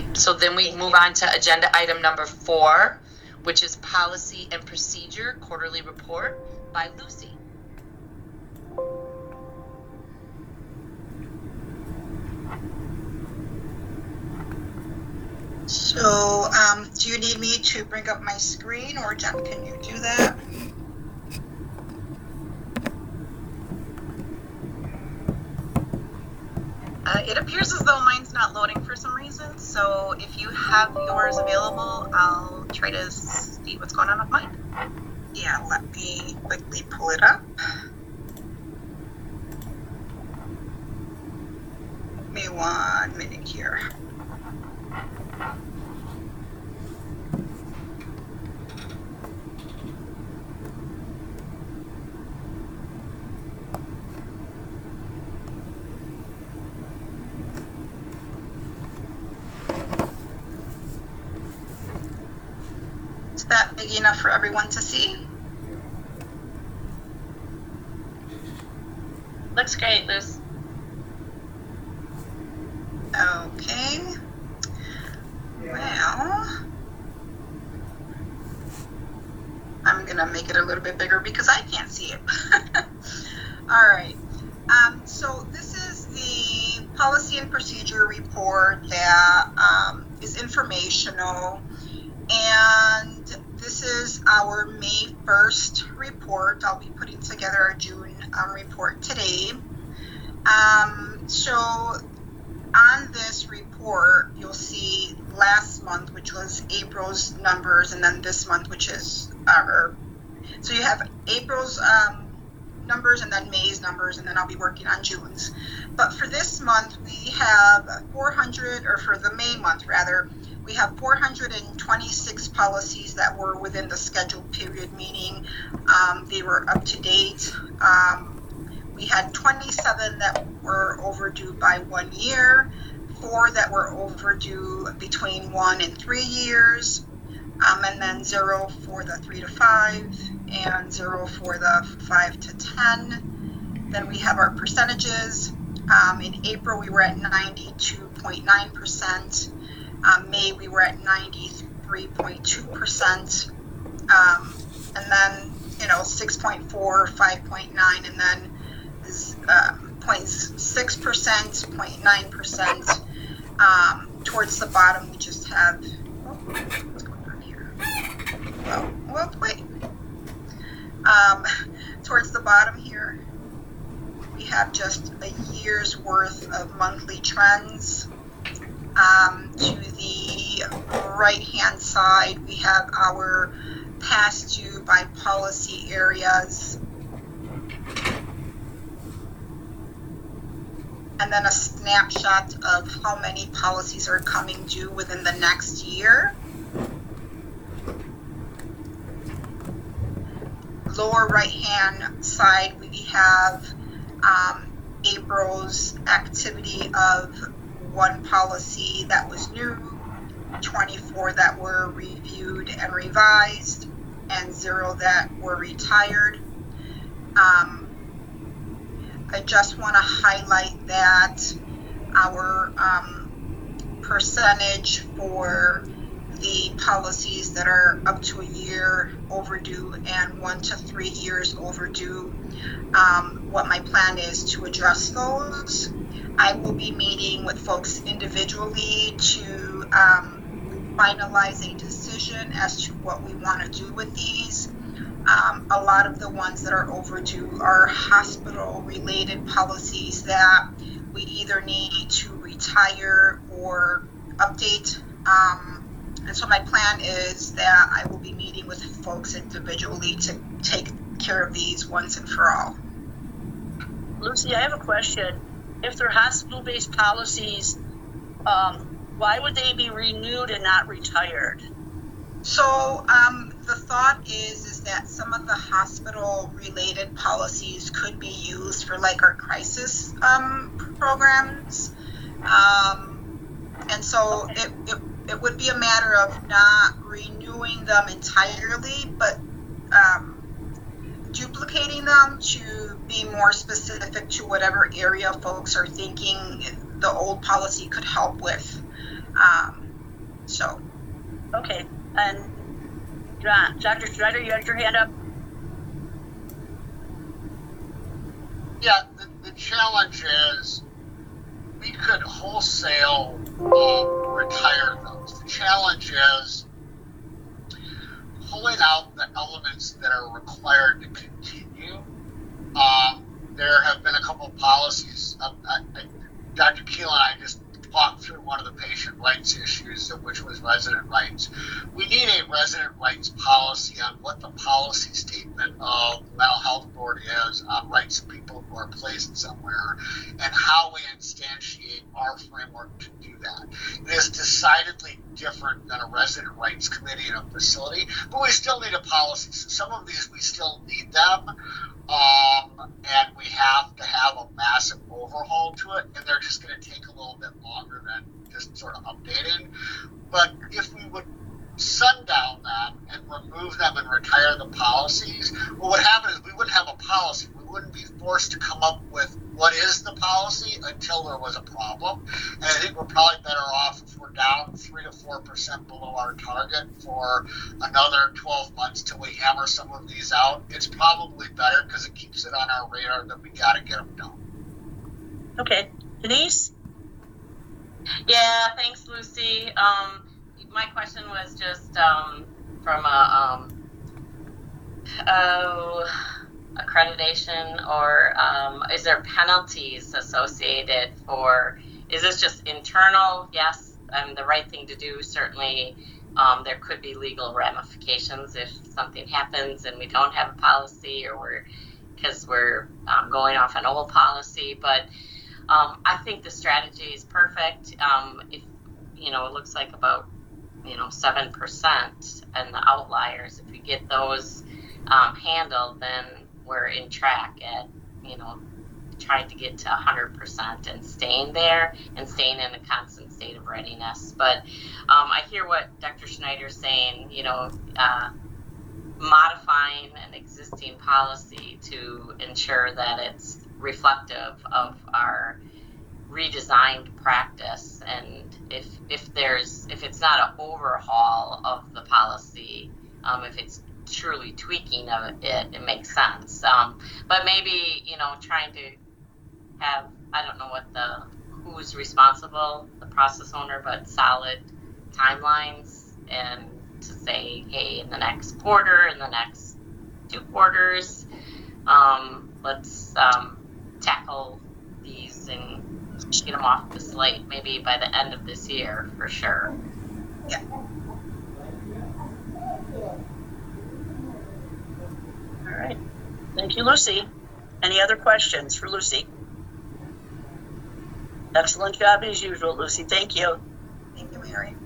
So then we move on to agenda item number 4, which is policy and procedure quarterly report by Lucy. So, do you need me to bring up my screen, or Jen, can you do that? It appears as though mine's not loading for some reason, so if you have yours available, I'll try to see what's going on with mine. Yeah, let me quickly pull it up. Give me 1 minute here. Is that big enough for everyone to see? Looks great, Liz. Okay. Well, I'm gonna make it a little bit bigger because I can't see it. All right. So this is the policy and procedure report that is informational, and this is our May 1st report. I'll be putting together our June report today. So on this report, you'll see last month, which was April's numbers, and then this month, which is so you have April's numbers and then May's numbers, and then I'll be working on June's. But for this month, we have 400, or for the May month rather, we have 426 policies that were within the scheduled period, meaning they were up to date. We had 27 that were overdue by 1 year, 4 that were overdue between 1 and 3 years, and then 0 for the 3 to 5, and 0 for the 5 to 10. Then we have our percentages. In April, we were at 92.9%. May, we were at 93.2%. And then, 6.4, 5.9, and then 0.6%, 0.9%. Towards the bottom, we just have, what's going on here? Well, wait. Towards the bottom here, we have just a year's worth of monthly trends. To the right-hand side, we have our past due by policy areas. And then a snapshot of how many policies are coming due within the next year. Lower right-hand side, we have April's activity of 1 policy that was new, 24 that were reviewed and revised, and 0 that were retired. I just want to highlight that our percentage for the policies that are up to a year overdue and 1 to 3 years overdue, what my plan is to address those. I will be meeting with folks individually to finalize a decision as to what we want to do with these. A lot of the ones that are overdue are hospital-related policies that we either need to retire or update. And so my plan is that I will be meeting with folks individually to take care of these once and for all. Lucy, I have a question. If they're hospital-based policies, why would they be renewed and not retired? So the thought is that some of the hospital-related policies could be used for like our crisis programs, and so okay. It would be a matter of not renewing them entirely, but duplicating them to be more specific to whatever area folks are thinking the old policy could help with. So, Okay, and Dr. Schneider, you had your hand up? Yeah, the challenge is we could wholesale retire those. The challenge is pulling out the elements that are required to continue. There have been a couple of policies. Dr. Keel and I just walked through one of the patient rights issues, which was resident rights. We need a resident rights policy on what the policy statement of the mental health board is on rights of people who are placed somewhere and how we instantiate our framework to do that. It is decidedly different than a resident rights committee in a facility, but we still need a policy. So some of these, we still need them. And we have to have a massive overhaul to it, and they're just going to take a little bit longer than just sort of updating. But if we would sundown that and remove them and retire the policies, what would happen is we wouldn't have a policy. We wouldn't be forced to come up with what is the policy until there was a problem. And I think we're probably better off if we're down 3 to 4% below our target for another 12 months till we hammer some of these out. It's probably better because it keeps it on our radar that we got to get them done. Okay, Denise? Yeah, thanks, Lucy. My question was just from accreditation, or is there penalties associated for? Is this just internal? Yes, the right thing to do. Certainly, there could be legal ramifications if something happens and we don't have a policy, or because we're going off an old policy. But I think the strategy is perfect. If it looks like about 7% and the outliers. If we get those handled, then we're in track at trying to get to 100% and staying there and staying in a constant state of readiness. But I hear what Dr. Schneider's saying. Modifying an existing policy to ensure that it's reflective of our redesigned practice, and if it's not an overhaul of the policy, if it's truly tweaking of it makes sense. But maybe trying to have, I don't know who's responsible, the process owner, but solid timelines, and to say, hey, in the next quarter, in the next 2 quarters, let's tackle these and get them off the slate maybe by the end of this year for sure. Yeah. All right. Thank you, Lucy. Any other questions for Lucy? Excellent job as usual, Lucy. Thank you. Thank you, Mary.